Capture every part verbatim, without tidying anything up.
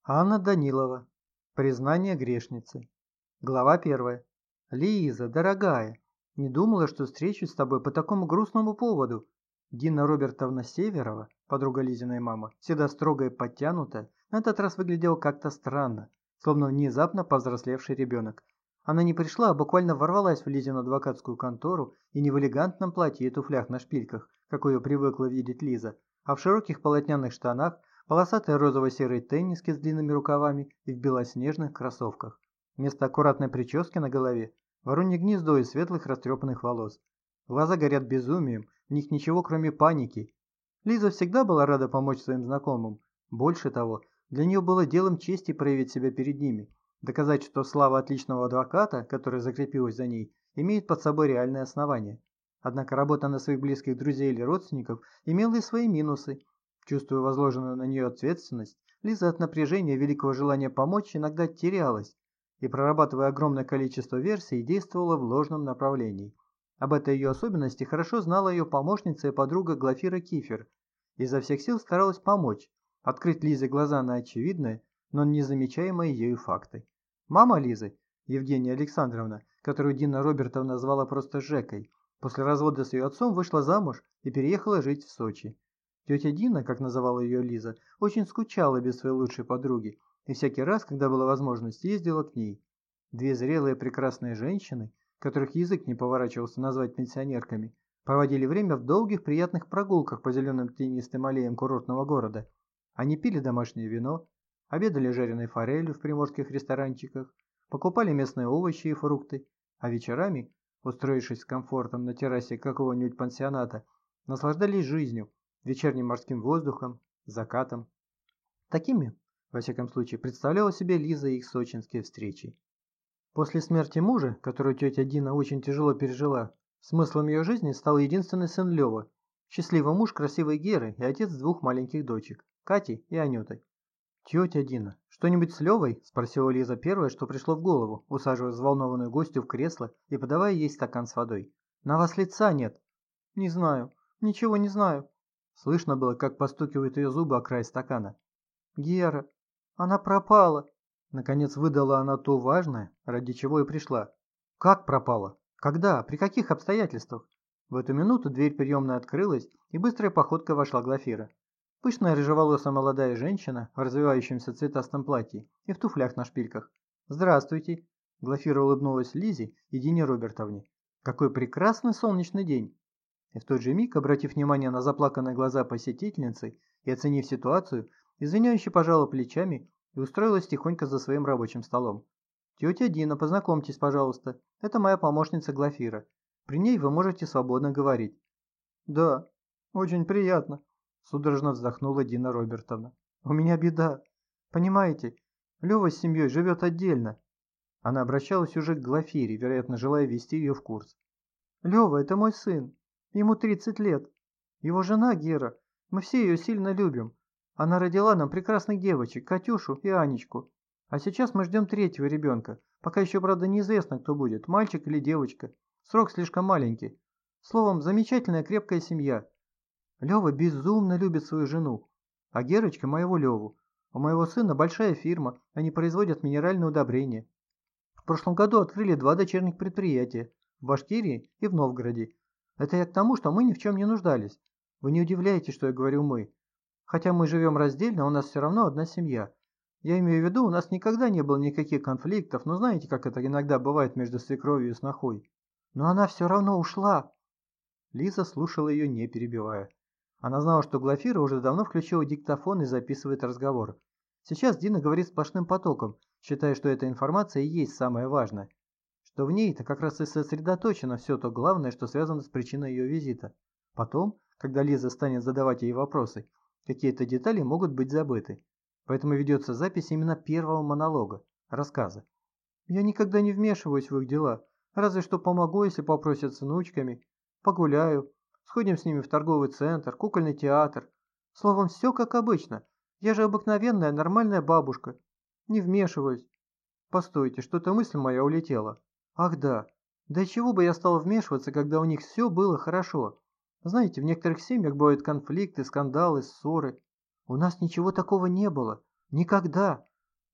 Анна Данилова. Признание грешницы. Глава первая. Лиза, дорогая, не думала, что встречусь с тобой по такому грустному поводу. Дина Робертовна Северова, подруга Лизиной мамы, всегда строгая и подтянутая, на этот раз выглядела как-то странно, словно внезапно повзрослевший ребенок. Она не пришла, а буквально ворвалась в Лизину адвокатскую контору и не в элегантном платье и туфлях на шпильках, как ее привыкла видеть Лиза, а в широких полотняных штанах, полосатой розово-серой тенниске с длинными рукавами и в белоснежных кроссовках. Вместо аккуратной прически на голове воронье гнездо из светлых растрепанных волос. Глаза горят безумием, в них ничего кроме паники. Лиза всегда была рада помочь своим знакомым. Больше того, для нее было делом чести проявить себя перед ними, доказать, что слава отличного адвоката, которая закрепилась за ней, имеет под собой реальные основания. Однако работа на своих близких друзей или родственников имела и свои минусы. Чувствуя возложенную на нее ответственность, Лиза от напряжения и великого желания помочь иногда терялась и, прорабатывая огромное количество версий, действовала в ложном направлении. Об этой ее особенности хорошо знала ее помощница и подруга Глафира Кифер. Изо всех сил старалась помочь, открыть Лизе глаза на очевидные, но незамечаемые ею факты. Мама Лизы, Евгения Александровна, которую Дина Робертовна звала просто Жекой, после развода с ее отцом вышла замуж и переехала жить в Сочи. Тетя Дина, как называла ее Лиза, очень скучала без своей лучшей подруги, и всякий раз, когда была возможность, ездила к ней. Две зрелые прекрасные женщины, которых язык не поворачивался назвать пенсионерками, проводили время в долгих приятных прогулках по зеленым тенистым аллеям курортного города. Они пили домашнее вино, обедали жареной форелью в приморских ресторанчиках, покупали местные овощи и фрукты, а вечерами, устроившись с комфортом на террасе какого-нибудь пансионата, наслаждались жизнью, вечерним морским воздухом, закатом. Такими, во всяком случае, представляла себе Лиза их сочинские встречи. После смерти мужа, которую тетя Дина очень тяжело пережила, смыслом ее жизни стал единственный сын Лева, счастливый муж красивой Геры и отец двух маленьких дочек, Кати и Анюты. «Тетя Дина, что-нибудь с Левой?» – спросила Лиза первое, что пришло в голову, усаживая взволнованную гостью в кресло и подавая ей стакан с водой. «На вас лица нет». «Не знаю, ничего не знаю». Слышно было, как постукивают ее зубы о край стакана. «Гера, она пропала!» Наконец выдала она то важное, ради чего и пришла. «Как пропала? Когда? При каких обстоятельствах?» В эту минуту дверь приемной открылась, и быстрой походкой вошла Глафира. Пышная рыжеволосая молодая женщина в развивающемся цветастом платье и в туфлях на шпильках. «Здравствуйте!» Глафира улыбнулась Лизе и Дине Робертовне. «Какой прекрасный солнечный день!» И в тот же миг, обратив внимание на заплаканные глаза посетительницы и оценив ситуацию, извиняюще пожала плечами и устроилась тихонько за своим рабочим столом. «Тетя Дина, познакомьтесь, пожалуйста. Это моя помощница Глафира. При ней вы можете свободно говорить». «Да, очень приятно», – судорожно вздохнула Дина Робертовна. «У меня беда. Понимаете, Лева с семьей живет отдельно». Она обращалась уже к Глафире, вероятно, желая ввести ее в курс. «Лева – это мой сын. Ему тридцать лет. Его жена Гера. Мы все ее сильно любим. Она родила нам прекрасных девочек, Катюшу и Анечку. А сейчас мы ждем третьего ребенка. Пока еще, правда, неизвестно, кто будет, мальчик или девочка. Срок слишком маленький. Словом, замечательная крепкая семья. Лева безумно любит свою жену. А Герочка моего Леву. У моего сына большая фирма. Они производят минеральные удобрения. В прошлом году открыли два дочерних предприятия. В Башкирии и в Новгороде. Это я к тому, что мы ни в чем не нуждались. Вы не удивляетесь, что я говорю «мы». Хотя мы живем раздельно, у нас все равно одна семья. Я имею в виду, у нас никогда не было никаких конфликтов, но знаете, как это иногда бывает между свекровью и снохой. Но она все равно ушла. Лиза слушала ее, не перебивая. Она знала, что Глафира уже давно включила диктофон и записывает разговор. Сейчас Дина говорит сплошным потоком, считая, что эта информация и есть самое важное. Что в ней-то как раз и сосредоточено все то главное, что связано с причиной ее визита. Потом, когда Лиза станет задавать ей вопросы, какие-то детали могут быть забыты. Поэтому ведется запись именно первого монолога, рассказа. Я никогда не вмешиваюсь в их дела, разве что помогу, если попросят с внучками. Погуляю, сходим с ними в торговый центр, кукольный театр. Словом, все как обычно. Я же обыкновенная нормальная бабушка. Не вмешиваюсь. Постойте, что-то мысль моя улетела. Ах да, да и чего бы я стал вмешиваться, когда у них все было хорошо? Знаете, в некоторых семьях бывают конфликты, скандалы, ссоры. У нас ничего такого не было. Никогда.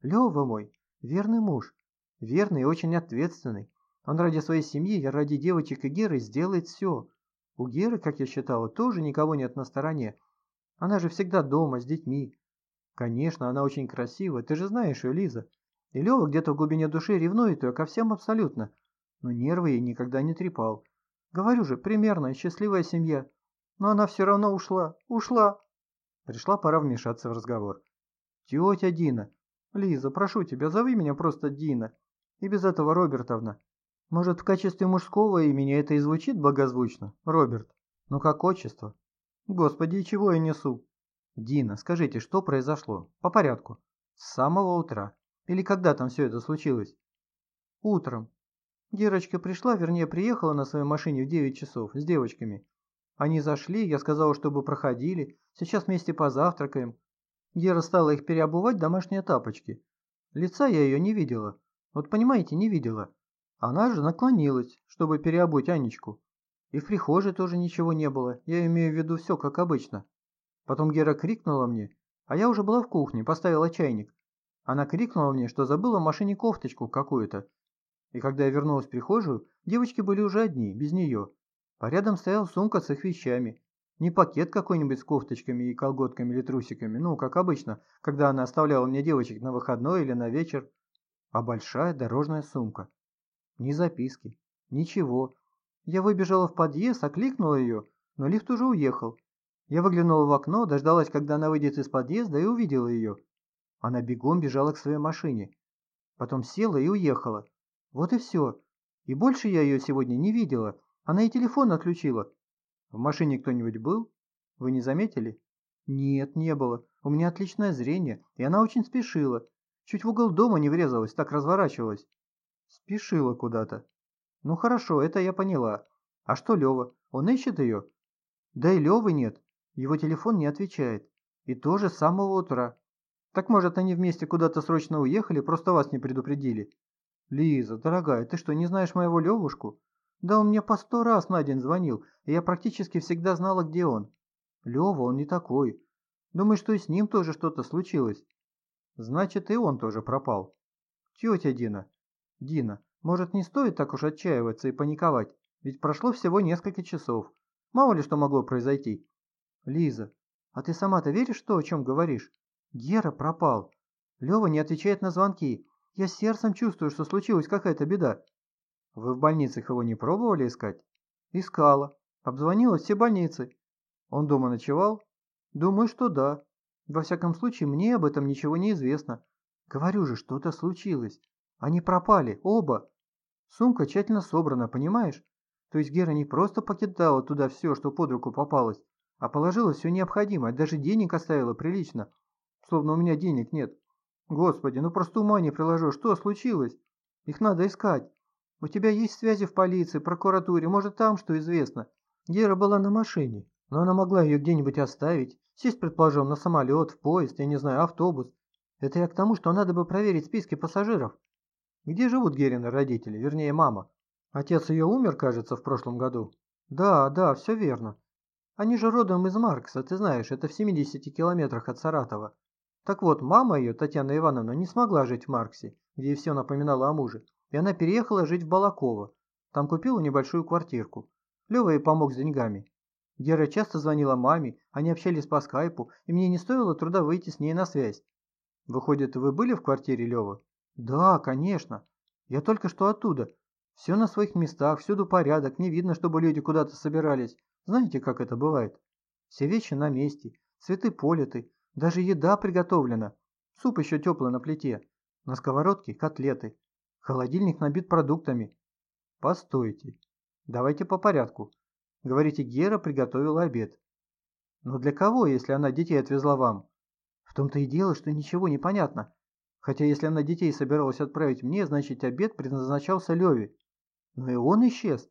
Лёва мой, верный муж, верный и очень ответственный. Он ради своей семьи, ради девочек и Геры сделает все. У Геры, как я считала, тоже никого нет на стороне. Она же всегда дома, с детьми. Конечно, она очень красивая, ты же знаешь ее, Лиза. И Лёва где-то в глубине души ревнует ее ко всем абсолютно. Но нервы ей никогда не трепал. Говорю же, примерная, счастливая семья. Но она все равно ушла, ушла. Пришла пора вмешаться в разговор. Тетя Дина. Лиза, прошу тебя, зови меня просто Дина. И без этого Робертовна. Может, в качестве мужского имени это и звучит благозвучно, Роберт? Ну как отчество? Господи, и чего я несу? Дина, скажите, что произошло? По порядку. С самого утра. Или когда там все это случилось? Утром. Герочка пришла, вернее, приехала на своей машине в девять часов с девочками. Они зашли, я сказала, чтобы проходили. Сейчас вместе позавтракаем. Гера стала их переобувать в домашние тапочки. Лица я ее не видела. Вот понимаете, не видела. Она же наклонилась, чтобы переобуть Анечку. И в прихожей тоже ничего не было. Я имею в виду все как обычно. Потом Гера крикнула мне, а я уже была в кухне, поставила чайник. Она крикнула мне, что забыла в машине кофточку какую-то. И когда я вернулась в прихожую, девочки были уже одни, без нее. А рядом стояла сумка с их вещами. Не пакет какой-нибудь с кофточками и колготками или трусиками, ну, как обычно, когда она оставляла мне девочек на выходной или на вечер, а большая дорожная сумка. Ни записки, ничего. Я выбежала в подъезд, окликнула ее, но лифт уже уехал. Я выглянула в окно, дождалась, когда она выйдет из подъезда, и увидела ее. Она бегом бежала к своей машине. Потом села и уехала. Вот и все. И больше я ее сегодня не видела. Она и телефон отключила. В машине кто-нибудь был? Вы не заметили? Нет, не было. У меня отличное зрение, и она очень спешила. Чуть в угол дома не врезалась, так разворачивалась. Спешила куда-то. Ну хорошо, это я поняла. А что Лева? Он ищет ее? Да и Левы нет. Его телефон не отвечает. И тоже с самого утра. Так может они вместе куда-то срочно уехали, просто вас не предупредили? Лиза, дорогая, ты что, не знаешь моего Левушку? Да он мне по сто раз на день звонил, и я практически всегда знала, где он. Лева, он не такой. Думаю, что и с ним тоже что-то случилось. Значит, и он тоже пропал. Тетя Дина. Дина, может, не стоит так уж отчаиваться и паниковать? Ведь прошло всего несколько часов. Мало ли что могло произойти. Лиза, а ты сама-то веришь в то, о чем говоришь? Гера пропал. Лева не отвечает на звонки. Я сердцем чувствую, что случилась какая-то беда. Вы в больницах его не пробовали искать? Искала. Обзвонила все больницы. Он дома ночевал? Думаю, что да. Во всяком случае, мне об этом ничего не известно. Говорю же, что-то случилось. Они пропали, оба. Сумка тщательно собрана, понимаешь? То есть Гера не просто покидала туда все, что под руку попалось, а положила все необходимое, даже денег оставила прилично. Словно у меня денег нет. Господи, ну просто ума не приложу, что случилось? Их надо искать. У тебя есть связи в полиции, прокуратуре, может там что известно. Гера была на машине, но она могла ее где-нибудь оставить, сесть, предположим, на самолет, в поезд, я не знаю, автобус. Это я к тому, что надо бы проверить списки пассажиров. Где живут Герины родители, вернее мама? Отец ее умер, кажется, в прошлом году. Да, да, все верно. Они же родом из Маркса, ты знаешь, это в семидесяти километрах от Саратова. Так вот, мама ее, Татьяна Ивановна, не смогла жить в Марксе, где ей все напоминало о муже, и она переехала жить в Балаково. Там купила небольшую квартирку. Лева ей помог с деньгами. Гера часто звонила маме, они общались по скайпу, и мне не стоило труда выйти с ней на связь. Выходит, вы были в квартире Левы? Да, конечно. Я только что оттуда. Все на своих местах, всюду порядок, не видно, чтобы люди куда-то собирались. Знаете, как это бывает? Все вещи на месте, цветы политы, даже еда приготовлена. Суп еще теплый на плите. На сковородке котлеты. Холодильник набит продуктами. Постойте. Давайте по порядку. Говорите, Гера приготовила обед. Но для кого, если она детей отвезла вам? В том-то и дело, что ничего не понятно. Хотя если она детей собиралась отправить мне, значит обед предназначался Леве. Но и он исчез.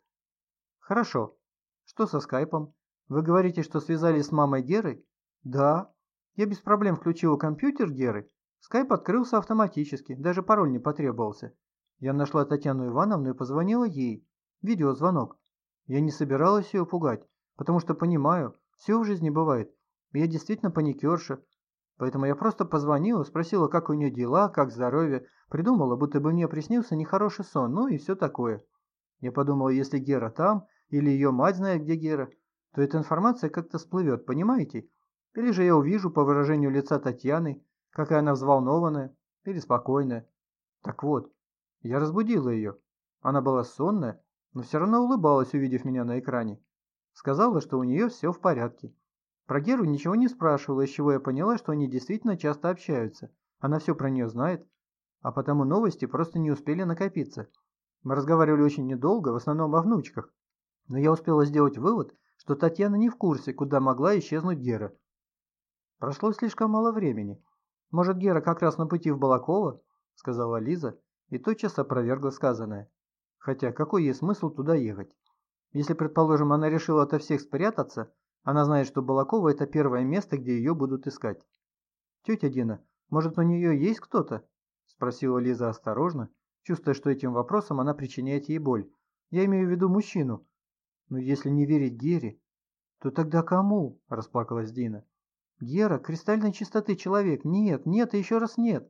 Хорошо. Что со скайпом? Вы говорите, что связались с мамой Геры? Да. Я без проблем включила компьютер Геры. Скайп открылся автоматически, даже пароль не потребовался. Я нашла Татьяну Ивановну и позвонила ей. Видеозвонок. Я не собиралась ее пугать, потому что понимаю, все в жизни бывает. Я действительно паникерша. Поэтому я просто позвонила, спросила, как у нее дела, как здоровье, придумала, будто бы мне приснился нехороший сон, ну и все такое. Я подумала, если Гера там, или ее мать знает, где Гера, то эта информация как-то всплывет, понимаете? Или же я увижу по выражению лица Татьяны, какая она взволнованная или спокойная. Так вот, я разбудила ее. Она была сонная, но все равно улыбалась, увидев меня на экране. Сказала, что у нее все в порядке. Про Геру ничего не спрашивала, из чего я поняла, что они действительно часто общаются. Она все про нее знает, а потому новости просто не успели накопиться. Мы разговаривали очень недолго, в основном о внучках. Но я успела сделать вывод, что Татьяна не в курсе, куда могла исчезнуть Гера. Прошло слишком мало времени. Может, Гера как раз на пути в Балаково, сказала Лиза и тотчас опровергла сказанное. Хотя какой ей смысл туда ехать? Если, предположим, она решила ото всех спрятаться, она знает, что Балаково это первое место, где ее будут искать. Тетя Дина, может, у нее есть кто-то? Спросила Лиза осторожно, чувствуя, что этим вопросом она причиняет ей боль. Я имею в виду мужчину. Но если не верить Гере, то тогда кому? Расплакалась Дина. Гера, кристальной чистоты человек. Нет, нет и еще раз нет.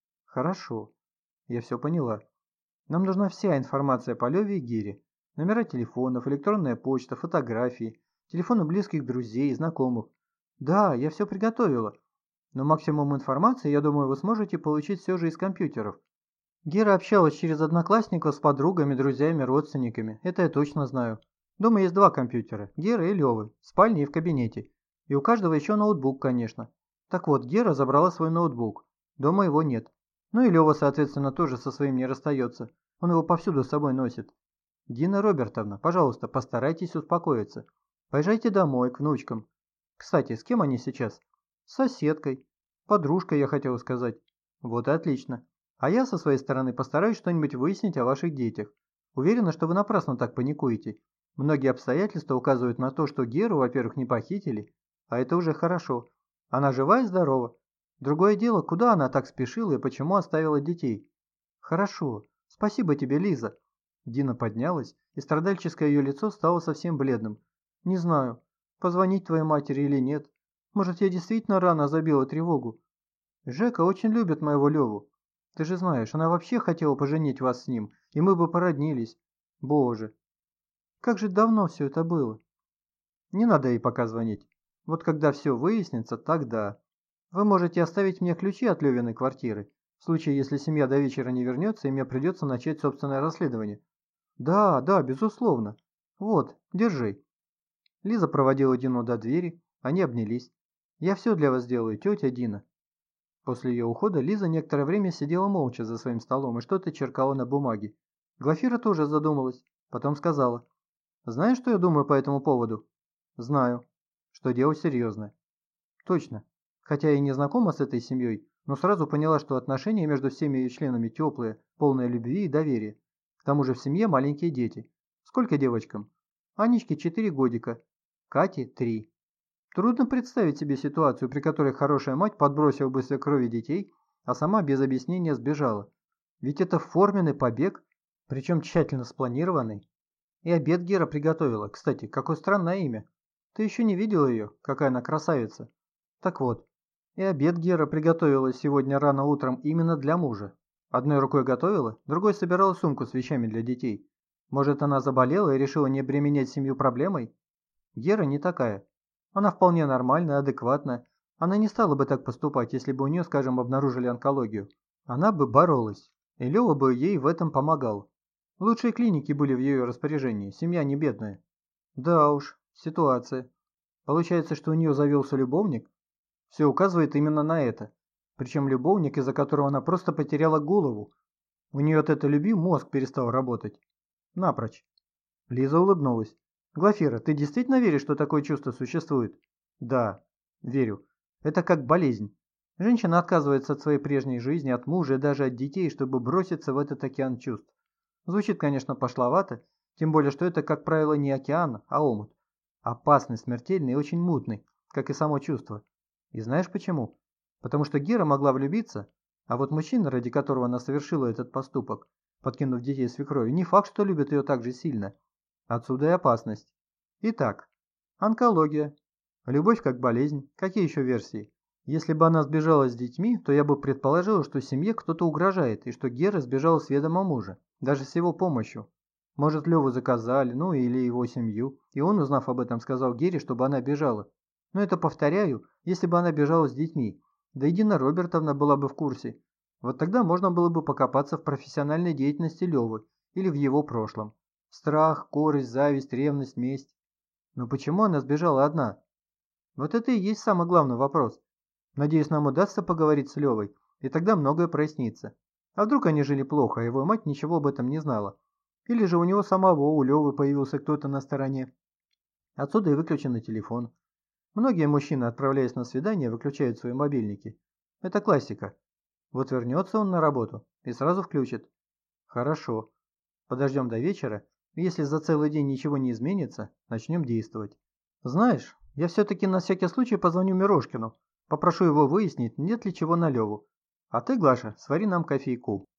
Хорошо, я все поняла. Нам нужна вся информация по Леве и Гере. Номера телефонов, электронная почта, фотографии, телефоны близких друзей и знакомых. Да, я все приготовила. Но максимум информации, я думаю, вы сможете получить все же из компьютеров. Гера общалась через одноклассников с подругами, друзьями, родственниками. Это я точно знаю. Дома есть два компьютера, Гера и Левы, в спальне и в кабинете. И у каждого еще ноутбук, конечно. Так вот, Гера забрала свой ноутбук. Дома его нет. Ну и Лева, соответственно, тоже со своим не расстается. Он его повсюду с собой носит. Дина Робертовна, пожалуйста, постарайтесь успокоиться. Поезжайте домой, к внучкам. Кстати, с кем они сейчас? С соседкой. Подружкой, я хотела сказать. Вот и отлично. А я со своей стороны постараюсь что-нибудь выяснить о ваших детях. Уверена, что вы напрасно так паникуете. Многие обстоятельства указывают на то, что Геру, во-первых, не похитили, а это уже хорошо. Она жива и здорова. Другое дело, куда она так спешила и почему оставила детей. Хорошо. Спасибо тебе, Лиза. Дина поднялась, и страдальческое ее лицо стало совсем бледным. Не знаю, позвонить твоей матери или нет. Может, я действительно рано забила тревогу. Жека очень любит моего Леву. Ты же знаешь, она вообще хотела поженить вас с ним, и мы бы породнились. Боже, как же давно все это было. Не надо ей пока звонить. Вот когда все выяснится, тогда. Вы можете оставить мне ключи от Левиной квартиры, в случае, если семья до вечера не вернется, и мне придется начать собственное расследование. Да, да, безусловно. Вот, держи. Лиза проводила Дину до двери, они обнялись. Я все для вас сделаю, тетя Дина. После ее ухода Лиза некоторое время сидела молча за своим столом и что-то черкала на бумаге. Глафира тоже задумалась, потом сказала. Знаешь, что я думаю по этому поводу? Знаю, что дело серьезное. Точно. Хотя я и не знакома с этой семьей, но сразу поняла, что отношения между всеми ее членами теплые, полные любви и доверия. К тому же в семье маленькие дети. Сколько девочкам? Анечке четыре годика, Кате три. Трудно представить себе ситуацию, при которой хорошая мать подбросила бы свекрови детей, а сама без объяснения сбежала. Ведь это форменный побег, причем тщательно спланированный. И обед Гера приготовила. Кстати, какое странное имя. Ты еще не видела ее, какая она красавица. Так вот, и обед Гера приготовила сегодня рано утром именно для мужа. Одной рукой готовила, другой собирала сумку с вещами для детей. Может, она заболела и решила не обременять семью проблемой? Гера не такая. Она вполне нормальная, адекватная. Она не стала бы так поступать, если бы у нее, скажем, обнаружили онкологию. Она бы боролась, и Лева бы ей в этом помогал. Лучшие клиники были в ее распоряжении, семья не бедная. Да уж, ситуация. Получается, что у нее завелся любовник? Все указывает именно на это. Причем любовник, из-за которого она просто потеряла голову. У нее от этой любви мозг перестал работать. Напрочь. Лиза улыбнулась. Глафира, ты действительно веришь, что такое чувство существует? Да, верю. Это как болезнь. Женщина отказывается от своей прежней жизни, от мужа и даже от детей, чтобы броситься в этот океан чувств. Звучит, конечно, пошловато, тем более, что это, как правило, не океан, а омут. Опасный, смертельный и очень мутный, как и само чувство. И знаешь почему? Потому что Гера могла влюбиться, а вот мужчина, ради которого она совершила этот поступок, подкинув детей свекрови, не факт, что любит ее так же сильно. Отсюда и опасность. Итак, онкология. Любовь как болезнь. Какие еще версии? Если бы она сбежала с детьми, то я бы предположил, что семье кто-то угрожает, и что Гера сбежала с ведома мужа, даже с его помощью. Может, Леву заказали, ну или его семью, и он, узнав об этом, сказал Гере, чтобы она бежала. Но это, повторяю, если бы она бежала с детьми. Да и Дина Робертовна была бы в курсе. Вот тогда можно было бы покопаться в профессиональной деятельности Левы или в его прошлом. Страх, корость, зависть, ревность, месть. Но почему она сбежала одна? Вот это и есть самый главный вопрос. Надеюсь, нам удастся поговорить с Левой, и тогда многое прояснится. А вдруг они жили плохо, а его мать ничего об этом не знала? Или же у него самого, у Левы, появился кто-то на стороне? Отсюда и выключенный телефон. Многие мужчины, отправляясь на свидание, выключают свои мобильники. Это классика. Вот вернется он на работу и сразу включит. Хорошо. Подождем до вечера, и если за целый день ничего не изменится, начнем действовать. Знаешь, я все-таки на всякий случай позвоню Мирошкину. Попрошу его выяснить, нет ли чего на Леву. А ты, Глаша, свари нам кофейку.